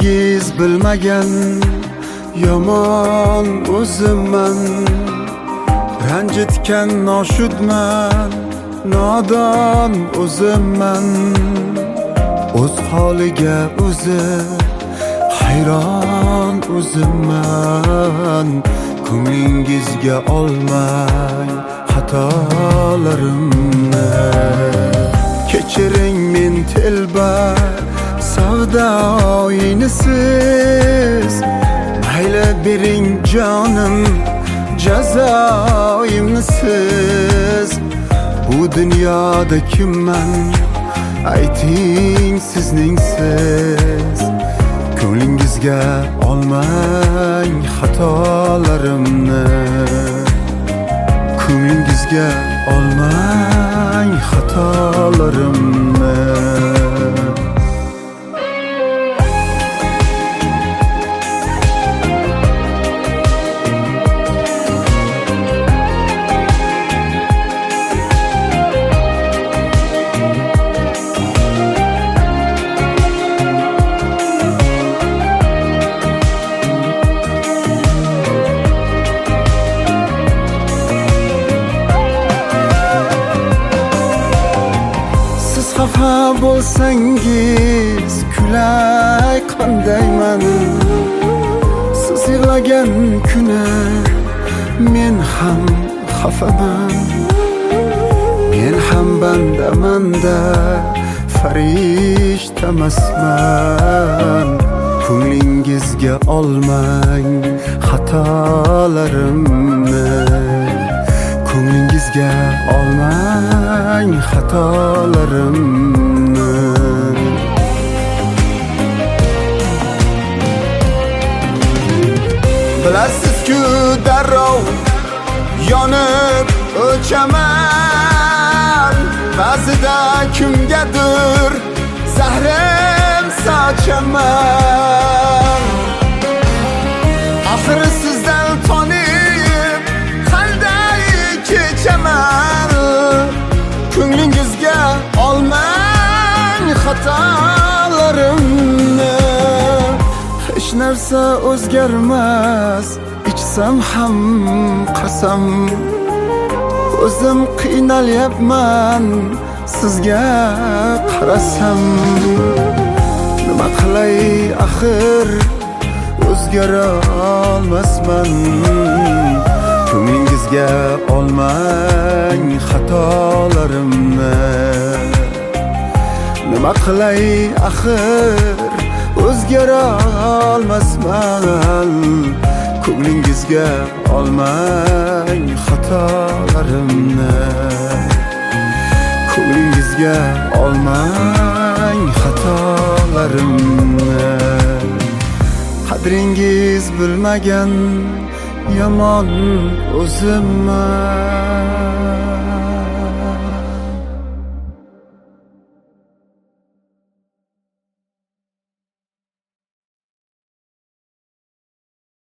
qadringiz bilmagan yomon o'zimman, ranjitgan noshudman, nodon o'zimman. O'z holiga o'zi hayron o'zimman. Ko'nglingizga olmang xatolarimni. Kechiring men telba savdoyini siz, mayli bering jonim jazoimni siz. Bu dunyoda kimman ayting sizning siz. Ko'nglingizga olmang xatolarimni. Ko'nglingizga olmang xatolarimni. Xafa bo'lsangiz kulay qandayman. Siz yig'lagan kuni men ham xafaman. Men ham bandaman-da, farishtamasman. Ko'nglingizga olmang xatolarimni. Ko'nglingizga olmang xatolarimni. Bilasiz-ku darrov yonib o'chaman. Ba'zida kimgadir zahrim sochaman. Axir sizdan tonib qanday kechaman. Ko'nglingizga olmang xatolarimni. Hech narsa o'zgarmas, ichsam ham qasam. O'zim qiynalyapman sizga qarasam. Nima qilay axir o'zgara olmasman. Ko'nglingizga olmang xatolarimni. Nima qilay axir o'zgara olmasman. Ko'nglingizga olmang xatolarimni. Ko'nglingizga olmang xatolarimni. Qadringiz bilmagan yomon o'zimman.